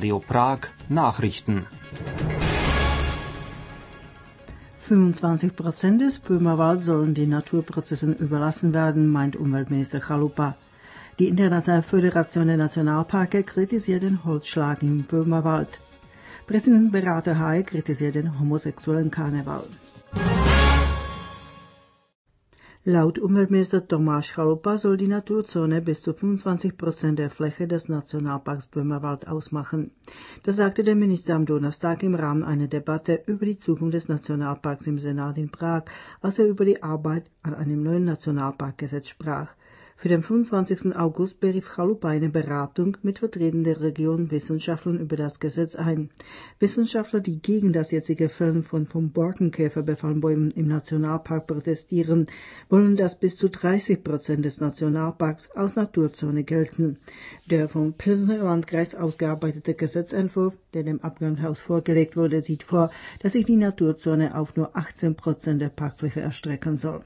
Radio Prag Nachrichten. 25% des Böhmerwalds sollen den Naturprozessen überlassen werden, meint Umweltminister Chalupa. Die Internationale Föderation der Nationalparke kritisiert den Holzschlag im Böhmerwald. Präsident Beate Hayek kritisiert den homosexuellen Karneval. Laut Umweltminister Tomáš Chalupa soll die Naturzone bis zu 25% der Fläche des Nationalparks Böhmerwald ausmachen. Das sagte der Minister am Donnerstag im Rahmen einer Debatte über die Zukunft des Nationalparks im Senat in Prag, als er über die Arbeit an einem neuen Nationalparkgesetz sprach. Für den 25. August berief Chalupa eine Beratung mit Vertretern der Region Wissenschaftlern über das Gesetz ein. Wissenschaftler, die gegen das jetzige Fällen von vom Borkenkäfer befallenen Bäumen im Nationalpark protestieren, wollen, dass bis zu 30% des Nationalparks als Naturzone gelten. Der vom Pilsener Landkreis ausgearbeitete Gesetzentwurf, der dem Abgeordnetenhaus vorgelegt wurde, sieht vor, dass sich die Naturzone auf nur 18% der Parkfläche erstrecken soll.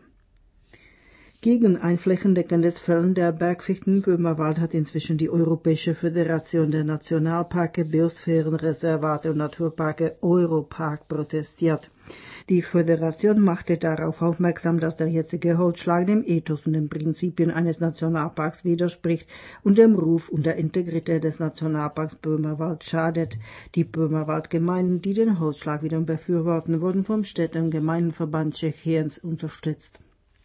Gegen ein flächendeckendes Fällen der Bergfichten im Böhmerwald hat inzwischen die Europäische Föderation der Nationalparke, Biosphärenreservate und Naturparke Europark protestiert. Die Föderation machte darauf aufmerksam, dass der jetzige Holzschlag dem Ethos und den Prinzipien eines Nationalparks widerspricht und dem Ruf und der Integrität des Nationalparks Böhmerwald schadet. Die Böhmerwaldgemeinden, die den Holzschlag wiederum befürworten, wurden vom Städte- und Gemeindenverband Tschechiens unterstützt.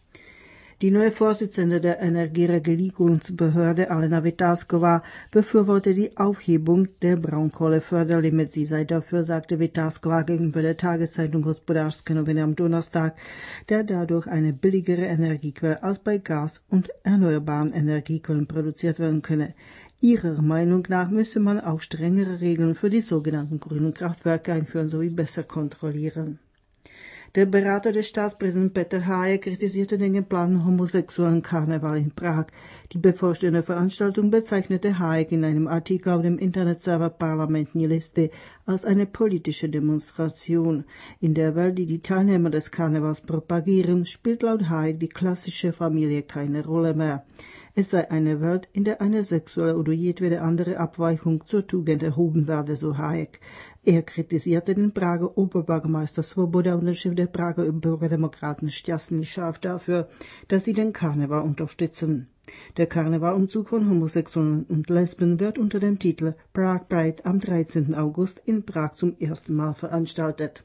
Die neue Vorsitzende der Energieregulierungsbehörde, Alena Vitásková, befürwortet die Aufhebung der Braunkohleförderlimits. Sie sei dafür, sagte Vitásková gegenüber der Tageszeitung Hospodářské noviny am Donnerstag, der dadurch eine billigere Energiequelle als bei Gas und erneuerbaren Energiequellen produziert werden könne. Ihrer Meinung nach müsse man auch strengere Regeln für die sogenannten grünen Kraftwerke einführen sowie besser kontrollieren. Der Berater des Staatspräsidenten Peter Hayek kritisierte den geplanten homosexuellen Karneval in Prag. Die bevorstehende Veranstaltung bezeichnete Hayek in einem Artikel auf dem Internetserver Parlamentní listy als eine politische Demonstration. In der Welt, die die Teilnehmer des Karnevals propagieren, spielt laut Hayek die klassische Familie keine Rolle mehr. Es sei eine Welt, in der eine sexuelle oder jedwede andere Abweichung zur Tugend erhoben werde, so Hayek. Er kritisierte den Prager Oberbürgermeister Svoboda und den Chef der Prager Bürgerdemokraten Šťastný Šáf dafür, dass sie den Karneval unterstützen. Der Karnevalumzug von Homosexuellen und Lesben wird unter dem Titel Prague Pride am 13. August in Prag zum ersten Mal veranstaltet.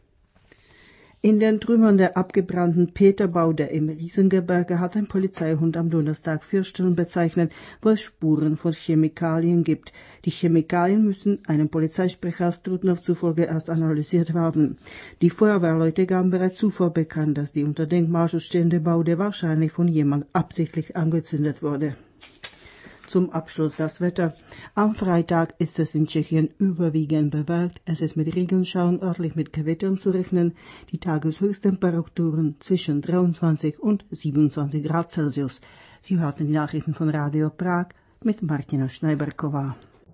In den Trümmern der abgebrannten Peterbaude im Riesengebirge hat ein Polizeihund am Donnerstag 4 Stellen bezeichnet, wo es Spuren von Chemikalien gibt. Die Chemikalien müssen einem Polizeisprecher Strutnov zufolge erst analysiert werden. Die Feuerwehrleute gaben bereits zuvor bekannt, dass die unter Denkmalschutz stehende Baude wahrscheinlich von jemand absichtlich angezündet wurde. Zum Abschluss das Wetter. Am Freitag ist es in Tschechien überwiegend bewölkt. Es ist mit Regenschauern, örtlich mit Gewittern zu rechnen. Die Tageshöchsttemperaturen zwischen 23 und 27 Grad Celsius. Sie hörten die Nachrichten von Radio Prag mit Martina Schneiberková.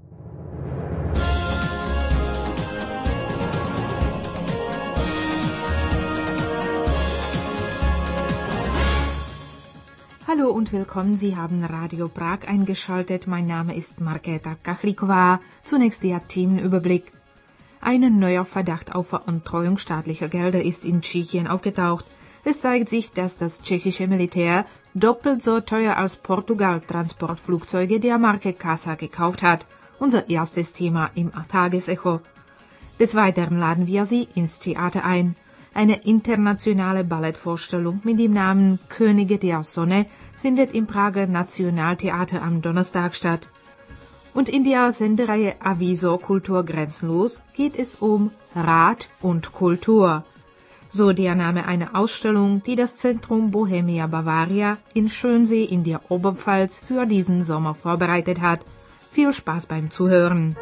Hallo und willkommen, Sie haben Radio Prag eingeschaltet. Mein Name ist Markéta Kachliková. Zunächst der Themenüberblick. Ein neuer Verdacht auf Veruntreuung staatlicher Gelder ist in Tschechien aufgetaucht. Es zeigt sich, dass das tschechische Militär doppelt so teuer als Portugal Transportflugzeuge der Marke Casa gekauft hat. Unser erstes Thema im Tagesecho. Des Weiteren laden wir Sie ins Theater ein. Eine internationale Ballettvorstellung mit dem Namen Könige der Sonne findet im Prager Nationaltheater am Donnerstag statt. Und in der Sendereihe Aviso Kultur grenzenlos geht es um Rat und Kultur. So der Name einer Ausstellung, die das Zentrum Bohemia Bavaria in Schönsee in der Oberpfalz für diesen Sommer vorbereitet hat. Viel Spaß beim Zuhören.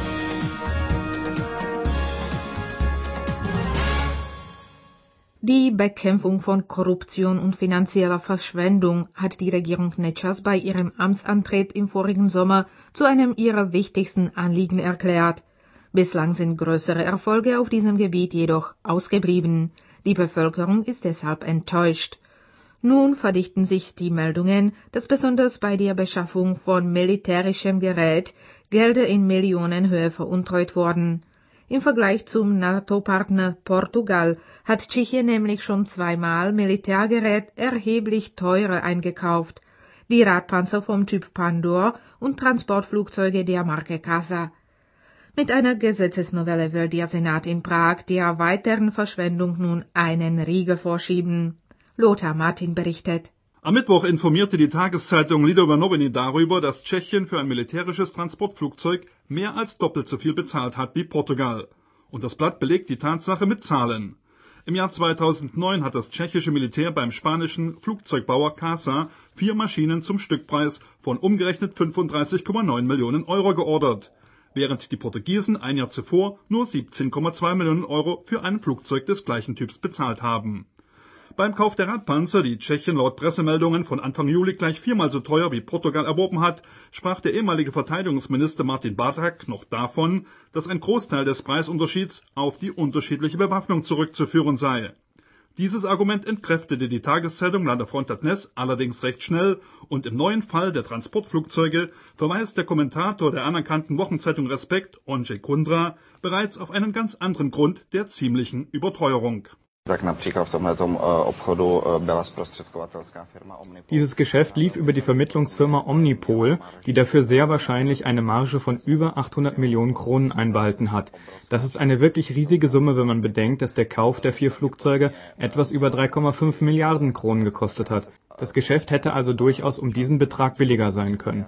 Die Bekämpfung von Korruption und finanzieller Verschwendung hat die Regierung Nečas bei ihrem Amtsantritt im vorigen Sommer zu einem ihrer wichtigsten Anliegen erklärt. Bislang sind größere Erfolge auf diesem Gebiet jedoch ausgeblieben. Die Bevölkerung ist deshalb enttäuscht. Nun verdichten sich die Meldungen, dass besonders bei der Beschaffung von militärischem Gerät Gelder in Millionenhöhe veruntreut wurden. Im Vergleich zum NATO-Partner Portugal hat Tschechien nämlich schon zweimal Militärgerät erheblich teurer eingekauft, die Radpanzer vom Typ Pandor und Transportflugzeuge der Marke Casa. Mit einer Gesetzesnovelle will der Senat in Prag der weiteren Verschwendung nun einen Riegel vorschieben. Lothar Martin berichtet. Am Mittwoch informierte die Tageszeitung Lidové Noviny darüber, dass Tschechien für ein militärisches Transportflugzeug mehr als doppelt so viel bezahlt hat wie Portugal. Und das Blatt belegt die Tatsache mit Zahlen. Im Jahr 2009 hat das tschechische Militär beim spanischen Flugzeugbauer Casa 4 Maschinen zum Stückpreis von umgerechnet 35,9 Millionen Euro geordert, während die Portugiesen ein Jahr zuvor nur 17,2 Millionen Euro für ein Flugzeug des gleichen Typs bezahlt haben. Beim Kauf der Radpanzer, die Tschechien laut Pressemeldungen von Anfang Juli gleich 4-mal so teuer wie Portugal erworben hat, sprach der ehemalige Verteidigungsminister Martin Bartak noch davon, dass ein Großteil des Preisunterschieds auf die unterschiedliche Bewaffnung zurückzuführen sei. Dieses Argument entkräftete die Tageszeitung La Fronta Dnes allerdings recht schnell und im neuen Fall der Transportflugzeuge verweist der Kommentator der anerkannten Wochenzeitung Respekt, Ondřej Kundra, bereits auf einen ganz anderen Grund der ziemlichen Überteuerung. Dieses Geschäft lief über die Vermittlungsfirma Omnipol, die dafür sehr wahrscheinlich eine Marge von über 800 Millionen Kronen einbehalten hat. Das ist eine wirklich riesige Summe, wenn man bedenkt, dass der Kauf der 4 Flugzeuge etwas über 3,5 Milliarden Kronen gekostet hat. Das Geschäft hätte also durchaus um diesen Betrag billiger sein können.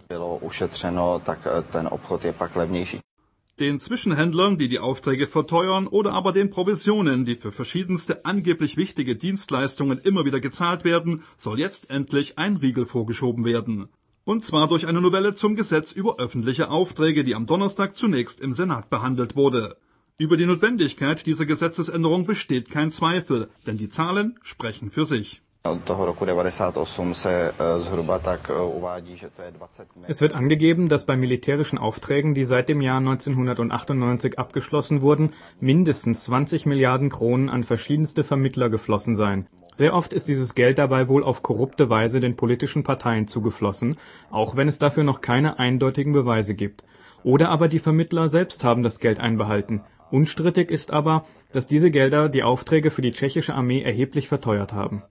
Den Zwischenhändlern, die die Aufträge verteuern, oder aber den Provisionen, die für verschiedenste angeblich wichtige Dienstleistungen immer wieder gezahlt werden, soll jetzt endlich ein Riegel vorgeschoben werden. Und zwar durch eine Novelle zum Gesetz über öffentliche Aufträge, die am Donnerstag zunächst im Senat behandelt wurde. Über die Notwendigkeit dieser Gesetzesänderung besteht kein Zweifel, denn die Zahlen sprechen für sich. Es wird angegeben, dass bei militärischen Aufträgen, die seit dem Jahr 1998 abgeschlossen wurden, mindestens 20 Milliarden Kronen an verschiedenste Vermittler geflossen seien. Sehr oft ist dieses Geld dabei wohl auf korrupte Weise den politischen Parteien zugeflossen, auch wenn es dafür noch keine eindeutigen Beweise gibt. Oder aber die Vermittler selbst haben das Geld einbehalten. Unstrittig ist aber, dass diese Gelder die Aufträge für die tschechische Armee erheblich verteuert haben.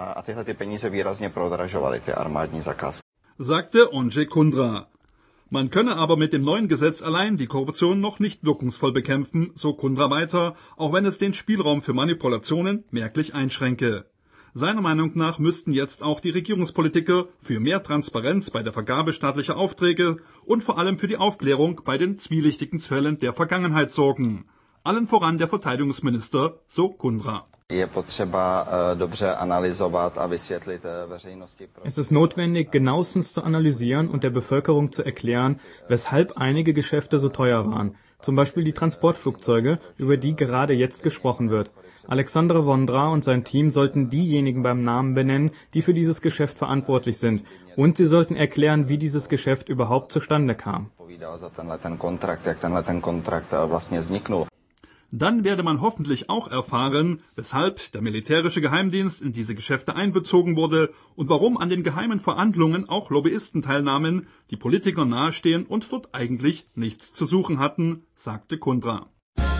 Sagte Ondřej Kundra. Man könne aber mit dem neuen Gesetz allein die Korruption noch nicht wirkungsvoll bekämpfen, so Kundra weiter, auch wenn es den Spielraum für Manipulationen merklich einschränke. Seiner Meinung nach müssten jetzt auch die Regierungspolitiker für mehr Transparenz bei der Vergabe staatlicher Aufträge und vor allem für die Aufklärung bei den zwielichtigen Fällen der Vergangenheit sorgen. Allen voran der Verteidigungsminister, so Kundra. Es ist notwendig, genauestens zu analysieren und der Bevölkerung zu erklären, weshalb einige Geschäfte so teuer waren. Zum Beispiel die Transportflugzeuge, über die gerade jetzt gesprochen wird. Alexandre Vondra und sein Team sollten diejenigen beim Namen benennen, die für dieses Geschäft verantwortlich sind. Und sie sollten erklären, wie dieses Geschäft überhaupt zustande kam. Dann werde man hoffentlich auch erfahren, weshalb der militärische Geheimdienst in diese Geschäfte einbezogen wurde und warum an den geheimen Verhandlungen auch Lobbyisten teilnahmen, die Politikern nahestehen und dort eigentlich nichts zu suchen hatten, sagte Kundra.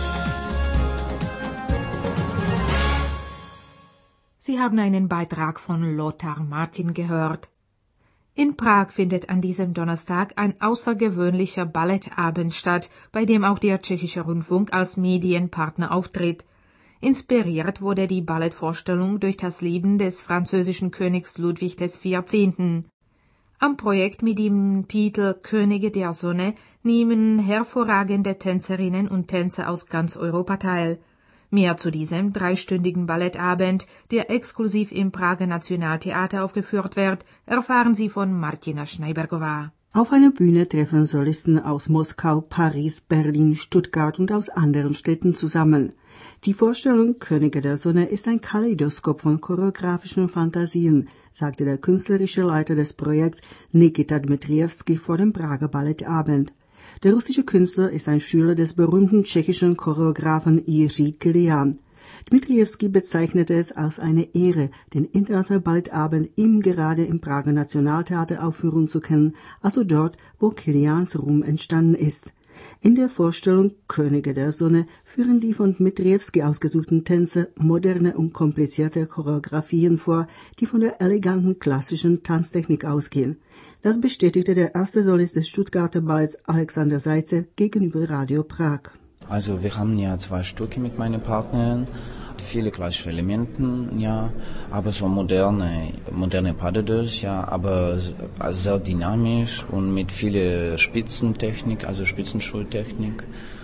Sie haben einen Beitrag von Lothar Martin gehört. In Prag findet an diesem Donnerstag ein außergewöhnlicher Ballettabend statt, bei dem auch der tschechische Rundfunk als Medienpartner auftritt. Inspiriert wurde die Ballettvorstellung durch das Leben des französischen Königs Ludwig XIV. Am Projekt mit dem Titel Könige der Sonne nehmen hervorragende Tänzerinnen und Tänzer aus ganz Europa teil. Mehr zu diesem 3-stündigen Ballettabend, der exklusiv im Prager Nationaltheater aufgeführt wird, erfahren Sie von Martina Schneibergová. Auf einer Bühne treffen Solisten aus Moskau, Paris, Berlin, Stuttgart und aus anderen Städten zusammen. Die Vorstellung Könige der Sonne ist ein Kaleidoskop von choreografischen Fantasien, sagte der künstlerische Leiter des Projekts Nikita Dmitrievski vor dem Prager Ballettabend. Der russische Künstler ist ein Schüler des berühmten tschechischen Choreografen Jiří Kylián. Dmitriewski bezeichnete es als eine Ehre, den Internationalen Ballettabend ihm gerade im Prager Nationaltheater aufführen zu können, also dort, wo Kilians Ruhm entstanden ist. In der Vorstellung Könige der Sonne führen die von Dmitriewski ausgesuchten Tänzer moderne und komplizierte Choreografien vor, die von der eleganten klassischen Tanztechnik ausgehen. Das bestätigte der erste Solist des Stuttgarter Balletts Alexander Zaitsev gegenüber Radio Prag. Also wir haben ja 2 Stücke mit meiner Partnerin, viele klassische Elementen, ja, aber so moderne pas de deux, ja, aber sehr dynamisch und mit viel Spitzentechnik, also Spitzenschultechnik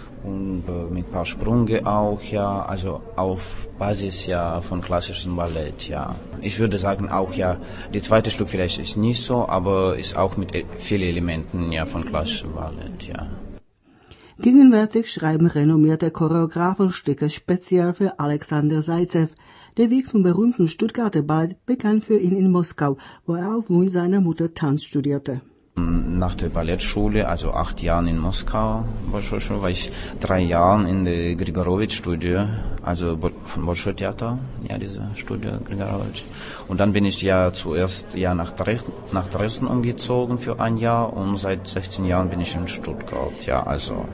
und mit ein paar Sprünge auch, ja, also auf Basis ja von klassischem Ballett, ja. Ich würde sagen auch, ja, die zweite Stück vielleicht ist nicht so, aber ist auch mit vielen Elementen ja von klassischem Ballett, ja. Gegenwärtig schreiben renommierte Choreografen Stücke speziell für Alexander Zaitsev. Der Weg zum berühmten Stuttgarter Ballett begann für ihn in Moskau, wo er auf Wunsch seiner Mutter Tanz studierte. Nach der Ballettschule, also 8 Jahren in Moskau, war ich 3 Jahre in der Grigorowitsch-Studie, also von Bolschoi-Theater, ja, diese Studie Grigorowitsch. Und dann bin ich ja zuerst ja nach Dresden umgezogen für 1 Jahr und seit 16 Jahren bin ich in Stuttgart, ja, also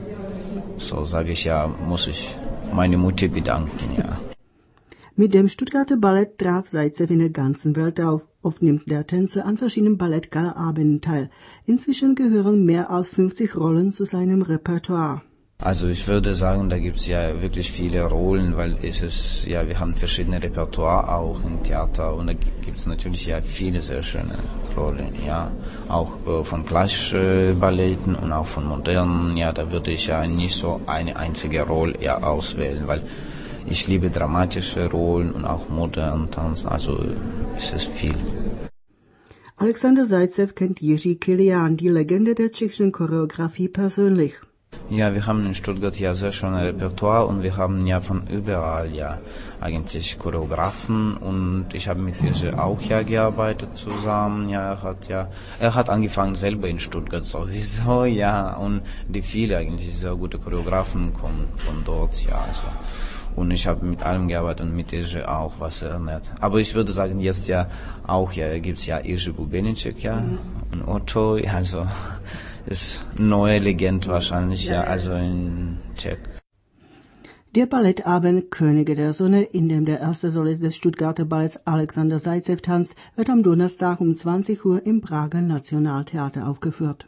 so sage ich ja, muss ich meine Mutter bedanken, ja. Mit dem Stuttgarter Ballett traf Zaitsev in der ganzen Welt auf. Oft nimmt der Tänzer an verschiedenen Ballettgala-Abenden teil. Inzwischen gehören mehr als 50 Rollen zu seinem Repertoire. Also ich würde sagen, da gibt's ja wirklich viele Rollen, weil wir haben verschiedene Repertoire auch im Theater und da gibt's natürlich ja viele sehr schöne Rollen, ja. Auch von klassischen Balletten und auch von modernen, ja, da würde ich ja nicht so eine einzige Rolle ja auswählen, weil ich liebe dramatische Rollen und auch modernen Tanz, also ist es viel. Alexander Zaitsev kennt Jiří Kilian, die Legende der tschechischen Choreografie, persönlich. Ja, wir haben in Stuttgart ja sehr schönes Repertoire und wir haben ja von überall ja eigentlich Choreografen und ich habe mit Jiří auch ja gearbeitet zusammen. Ja, er hat angefangen selber in Stuttgart sowieso, ja, und die viele eigentlich sehr gute Choreografen kommen von dort, ja, also. Und ich habe mit allem gearbeitet und mit Jiří auch, was sehr nett. Aber ich würde sagen, jetzt ja auch, ja, gibt's ja Jiří Bubeníček, ja, und Otto, ja, also, ist neue Legende wahrscheinlich, ja, also in Tschech. Der Ballettabend Könige der Sonne, in dem der erste Solist des Stuttgarter Balletts Alexander Zaitsev tanzt, wird am Donnerstag um 20 Uhr im Prager Nationaltheater aufgeführt.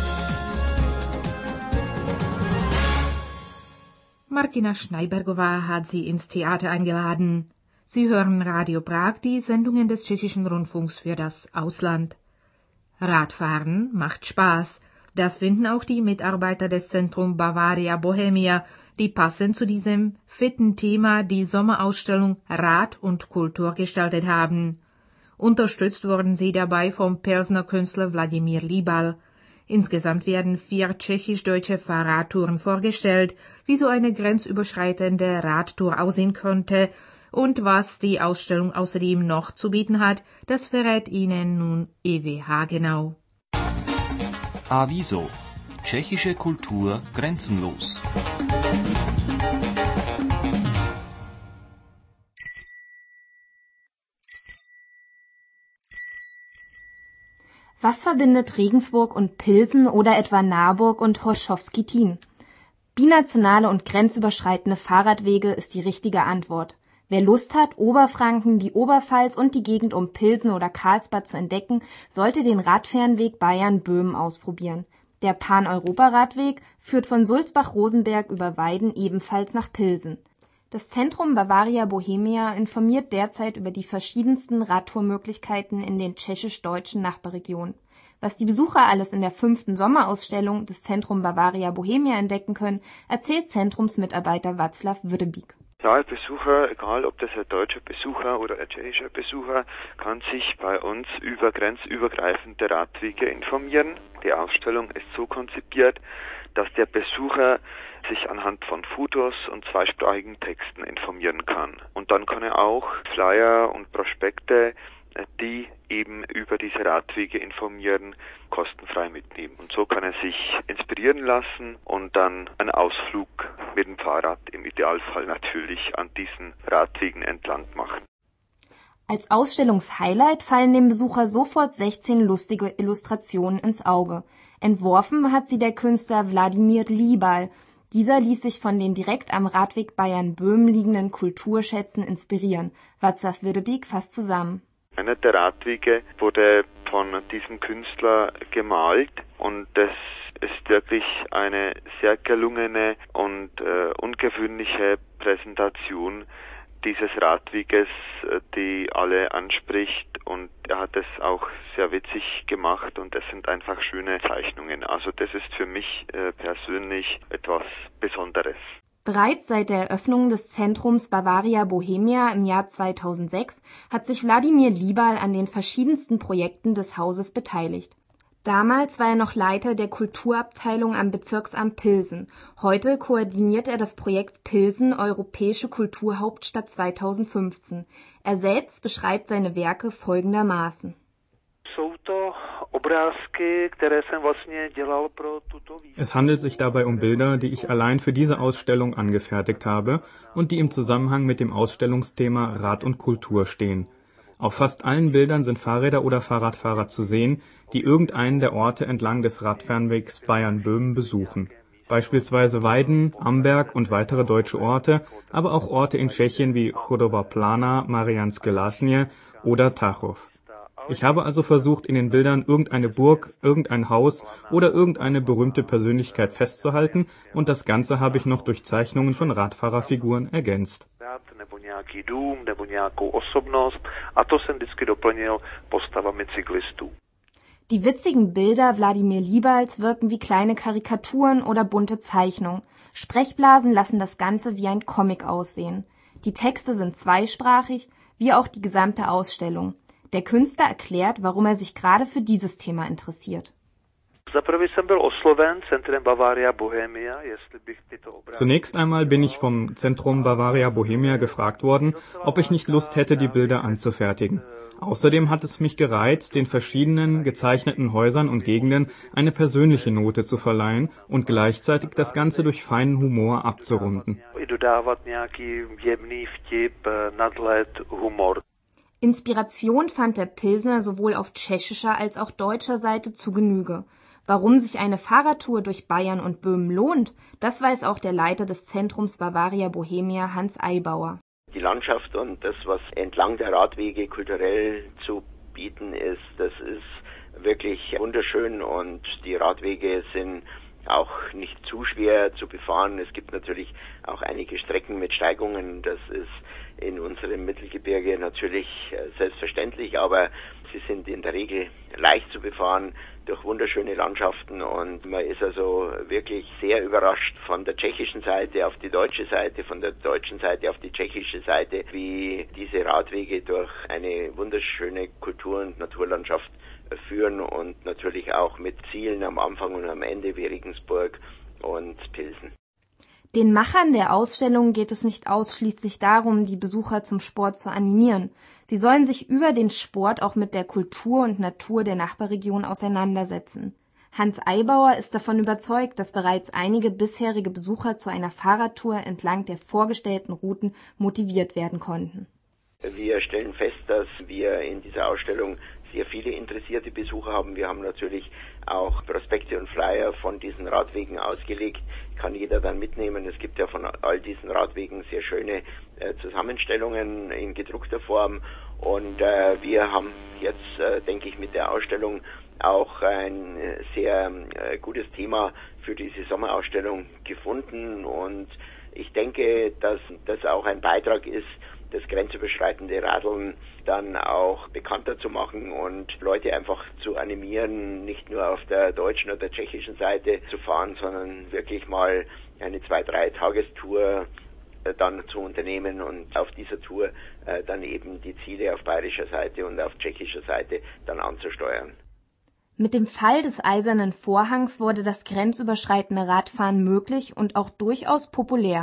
Martina Schneibergová hat Sie ins Theater eingeladen. Sie hören Radio Prag, die Sendungen des tschechischen Rundfunks für das Ausland. Radfahren macht Spaß. Das finden auch die Mitarbeiter des Zentrum Bavaria Bohemia, die passend zu diesem fitten Thema die Sommerausstellung Rad und Kultur gestaltet haben. Unterstützt wurden sie dabei vom Pilsner Künstler Wladimir Libal. Insgesamt werden 4 tschechisch-deutsche Fahrradtouren vorgestellt, wie so eine grenzüberschreitende Radtour aussehen könnte und was die Ausstellung außerdem noch zu bieten hat, das verrät Ihnen nun Ewe Hagenau. Aviso. Tschechische Kultur grenzenlos. Was verbindet Regensburg und Pilsen oder etwa Narburg und Horschowski-Tien? Binationale und grenzüberschreitende Fahrradwege ist die richtige Antwort. Wer Lust hat, Oberfranken, die Oberpfalz und die Gegend um Pilsen oder Karlsbad zu entdecken, sollte den Radfernweg Bayern-Böhmen ausprobieren. Der Pan-Europa-Radweg führt von Sulzbach-Rosenberg über Weiden ebenfalls nach Pilsen. Das Zentrum Bavaria Bohemia informiert derzeit über die verschiedensten Radtourmöglichkeiten in den tschechisch-deutschen Nachbarregionen. Was die Besucher alles in der 5. Sommerausstellung des Zentrum Bavaria Bohemia entdecken können, erzählt Zentrumsmitarbeiter Václav Würdebík. Ja, ein Besucher, egal ob das ein deutscher Besucher oder ein tschechischer Besucher, kann sich bei uns über grenzübergreifende Radwege informieren. Die Ausstellung ist so konzipiert, dass der Besucher sich anhand von Fotos und zweisprachigen Texten informieren kann. Und dann kann er auch Flyer und Prospekte die eben über diese Radwege informieren, kostenfrei mitnehmen. Und so kann er sich inspirieren lassen und dann einen Ausflug mit dem Fahrrad im Idealfall natürlich an diesen Radwegen entlang machen. Als Ausstellungshighlight fallen dem Besucher sofort 16 lustige Illustrationen ins Auge. Entworfen hat sie der Künstler Wladimir Libal. Dieser ließ sich von den direkt am Radweg Bayern-Böhmen liegenden Kulturschätzen inspirieren. Václav Wirdebík fasst zusammen. Einer der Radwege wurde von diesem Künstler gemalt und das ist wirklich eine sehr gelungene und ungewöhnliche Präsentation dieses Radweges, die alle anspricht, und er hat es auch sehr witzig gemacht und es sind einfach schöne Zeichnungen. Also das ist für mich persönlich etwas Besonderes. Bereits seit der Eröffnung des Zentrums Bavaria Bohemia im Jahr 2006 hat sich Wladimir Libal an den verschiedensten Projekten des Hauses beteiligt. Damals war er noch Leiter der Kulturabteilung am Bezirksamt Pilsen. Heute koordiniert er das Projekt Pilsen Europäische Kulturhauptstadt 2015. Er selbst beschreibt seine Werke folgendermaßen. Es handelt sich dabei um Bilder, die ich allein für diese Ausstellung angefertigt habe und die im Zusammenhang mit dem Ausstellungsthema Rad und Kultur stehen. Auf fast allen Bildern sind Fahrräder oder Fahrradfahrer zu sehen, die irgendeinen der Orte entlang des Radfernwegs Bayern-Böhmen besuchen. Beispielsweise Weiden, Amberg und weitere deutsche Orte, aber auch Orte in Tschechien wie Chudoba Plana, Mariánske Lázně oder Tachov. Ich habe also versucht, in den Bildern irgendeine Burg, irgendein Haus oder irgendeine berühmte Persönlichkeit festzuhalten, und das Ganze habe ich noch durch Zeichnungen von Radfahrerfiguren ergänzt. Die witzigen Bilder Wladimir Libals wirken wie kleine Karikaturen oder bunte Zeichnungen. Sprechblasen lassen das Ganze wie ein Comic aussehen. Die Texte sind zweisprachig, wie auch die gesamte Ausstellung. Der Künstler erklärt, warum er sich gerade für dieses Thema interessiert. Zunächst einmal bin ich vom Zentrum Bavaria Bohemia gefragt worden, ob ich nicht Lust hätte, die Bilder anzufertigen. Außerdem hat es mich gereizt, den verschiedenen gezeichneten Häusern und Gegenden eine persönliche Note zu verleihen und gleichzeitig das Ganze durch feinen Humor abzurunden. Inspiration fand der Pilsner sowohl auf tschechischer als auch deutscher Seite zu Genüge. Warum sich eine Fahrradtour durch Bayern und Böhmen lohnt, das weiß auch der Leiter des Zentrums Bavaria Bohemia, Hans Eibauer. Die Landschaft und das, was entlang der Radwege kulturell zu bieten ist, das ist wirklich wunderschön, und die Radwege sind auch nicht zu schwer zu befahren. Es gibt natürlich auch einige Strecken mit Steigungen, das ist in unserem Mittelgebirge natürlich selbstverständlich, aber sie sind in der Regel leicht zu befahren durch wunderschöne Landschaften, und man ist also wirklich sehr überrascht von der tschechischen Seite auf die deutsche Seite, von der deutschen Seite auf die tschechische Seite, wie diese Radwege durch eine wunderschöne Kultur- und Naturlandschaft führen, und natürlich auch mit Zielen am Anfang und am Ende wie Regensburg und Pilsen. Den Machern der Ausstellung geht es nicht ausschließlich darum, die Besucher zum Sport zu animieren. Sie sollen sich über den Sport auch mit der Kultur und Natur der Nachbarregion auseinandersetzen. Hans Eibauer ist davon überzeugt, dass bereits einige bisherige Besucher zu einer Fahrradtour entlang der vorgestellten Routen motiviert werden konnten. Wir stellen fest, dass wir in dieser Ausstellung sehr viele interessierte Besucher haben. Wir haben natürlich auch Prospekte und Flyer von diesen Radwegen ausgelegt. Kann jeder dann mitnehmen. Es gibt ja von all diesen Radwegen sehr schöne Zusammenstellungen in gedruckter Form. Und wir haben jetzt, denke ich, mit der Ausstellung auch ein sehr gutes Thema für diese Sommerausstellung gefunden. Und ich denke, dass das auch ein Beitrag ist, das grenzüberschreitende Radeln dann auch bekannter zu machen und Leute einfach zu animieren, nicht nur auf der deutschen oder tschechischen Seite zu fahren, sondern wirklich mal eine 2-3 Tagestour dann zu unternehmen und auf dieser Tour dann eben die Ziele auf bayerischer Seite und auf tschechischer Seite dann anzusteuern. Mit dem Fall des Eisernen Vorhangs wurde das grenzüberschreitende Radfahren möglich und auch durchaus populär.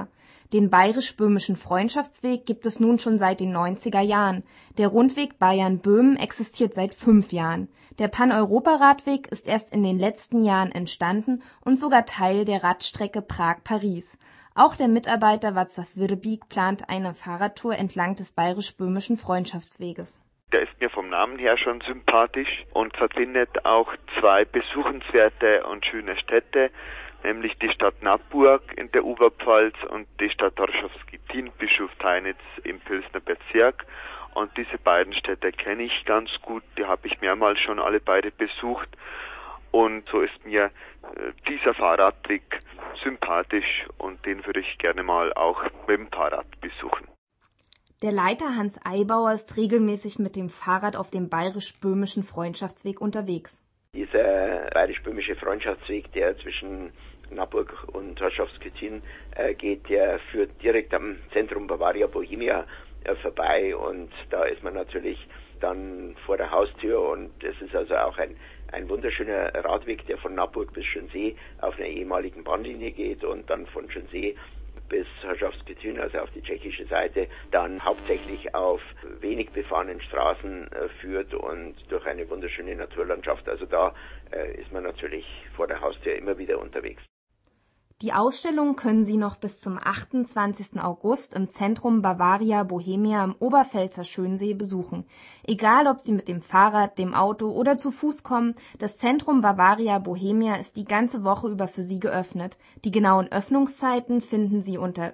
Den Bayerisch-Böhmischen Freundschaftsweg gibt es nun schon seit den 90er Jahren. Der Rundweg Bayern-Böhmen existiert seit 5 Jahren. Der Pan-Europa-Radweg ist erst in den letzten Jahren entstanden und sogar Teil der Radstrecke Prag-Paris. Auch der Mitarbeiter Václav Virbík plant eine Fahrradtour entlang des Bayerisch-Böhmischen Freundschaftsweges. Der ist mir vom Namen her schon sympathisch und verbindet auch 2 besuchenswerte und schöne Städte, nämlich die Stadt Nappburg in der Oberpfalz und die Stadt Horšovský Týn, Bischofsteinitz im Pilsner Bezirk. Und diese beiden Städte kenne ich ganz gut, die habe ich mehrmals schon alle beide besucht. Und so ist mir dieser Fahrradweg sympathisch und den würde ich gerne mal auch mit dem Fahrrad besuchen. Der Leiter Hans Eibauer ist regelmäßig mit dem Fahrrad auf dem Bayerisch-Böhmischen Freundschaftsweg unterwegs. Dieser Bayerisch-Böhmische Freundschaftsweg, der zwischen Nappburg und Horšovský Týn geht, der führt direkt am Zentrum Bavaria Bohemia vorbei und da ist man natürlich dann vor der Haustür und es ist also auch ein wunderschöner Radweg, der von Nappburg bis Schönsee auf einer ehemaligen Bahnlinie geht und dann von Schönsee bis Horšovský Týn, also auf die tschechische Seite, dann hauptsächlich auf wenig befahrenen Straßen führt und durch eine wunderschöne Naturlandschaft. Also da ist man natürlich vor der Haustür immer wieder unterwegs. Die Ausstellung können Sie noch bis zum 28. August im Zentrum Bavaria Bohemia am Oberpfälzer Schönsee besuchen. Egal, ob Sie mit dem Fahrrad, dem Auto oder zu Fuß kommen, das Zentrum Bavaria Bohemia ist die ganze Woche über für Sie geöffnet. Die genauen Öffnungszeiten finden Sie unter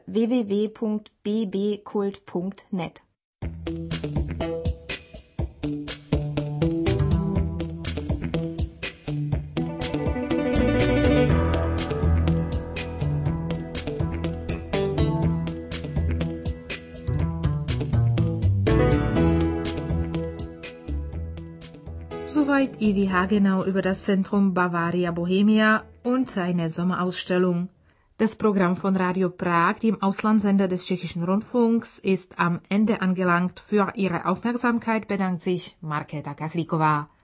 www.bbkult.net. Soweit Ivi Hagenau über das Zentrum Bavaria Bohemia und seine Sommerausstellung. Das Programm von Radio Prag, dem Auslandssender des Tschechischen Rundfunks, ist am Ende angelangt. Für Ihre Aufmerksamkeit bedankt sich Markéta Kachlíková.